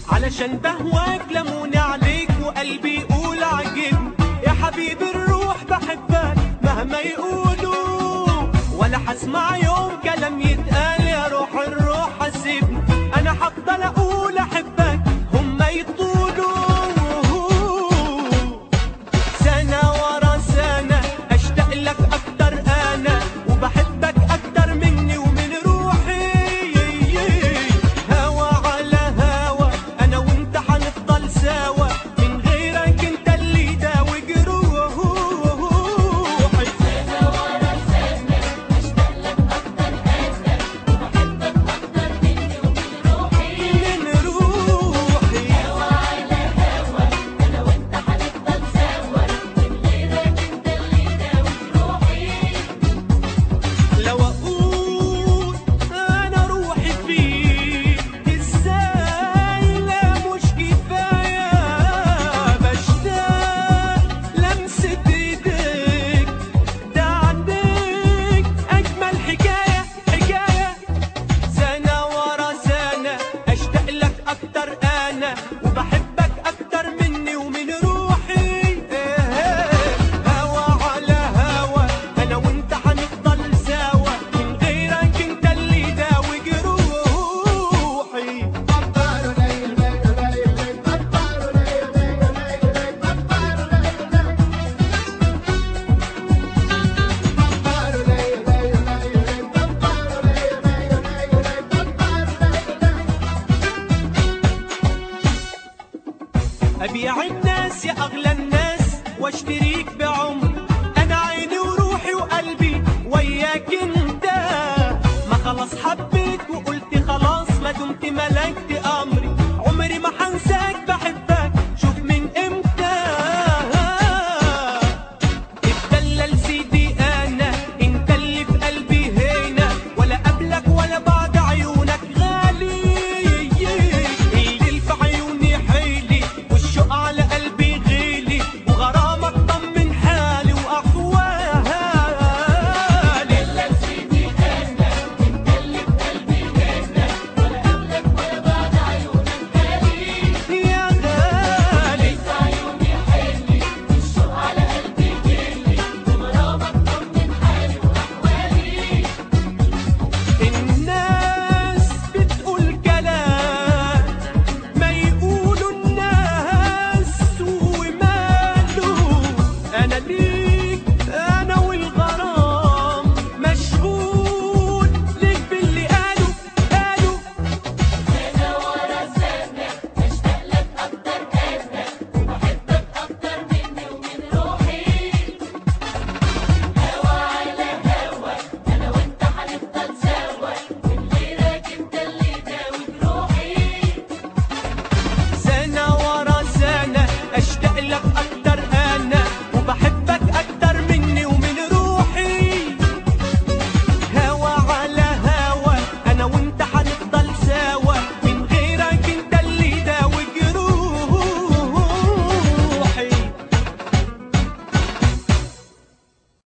علشان بهواك لموني عليك وقلبي يقول عجبني. يا حبيبي الروح بحبك مهما يقولوا، ولا حسمع يوم كلام يتقال يا روح الروح حسيبني. انا هفضل اقول احبك هما يطولوا، سنة ورا سنة اشتاق لك اكتر انا، وبحبك اكتر مني ومن روحي. هوا على هوا انا وانت هنفضل سوا، من غيرك انت اللي يداوي جروحي. سنة ورا سنة أشتاق لك أكتر أنا، وبحبك أكتر مني ومن روحي. هوا على هوا أنا وأنت هنفضل سوا، من غيرك أنت اللي يداوي جروحي. لو اقول انا روحي فيك ازاي لا مش كفايه، بشتاق لمسه ايديك ده عندك اجمل حكايه حكايه. سنه ورا سنه اشتاق لك اكتر انا، وبحبك اكتر مني ومن روحي. هوا على هوا انا وانت هنفضل سوا، من غيرك انت اللي يداوي جروحي. أبيع الناس يا أغلى الناس واشتريك بعمر، أنا عيني وروحي وقلبي وياك أنت، ما خلاص حب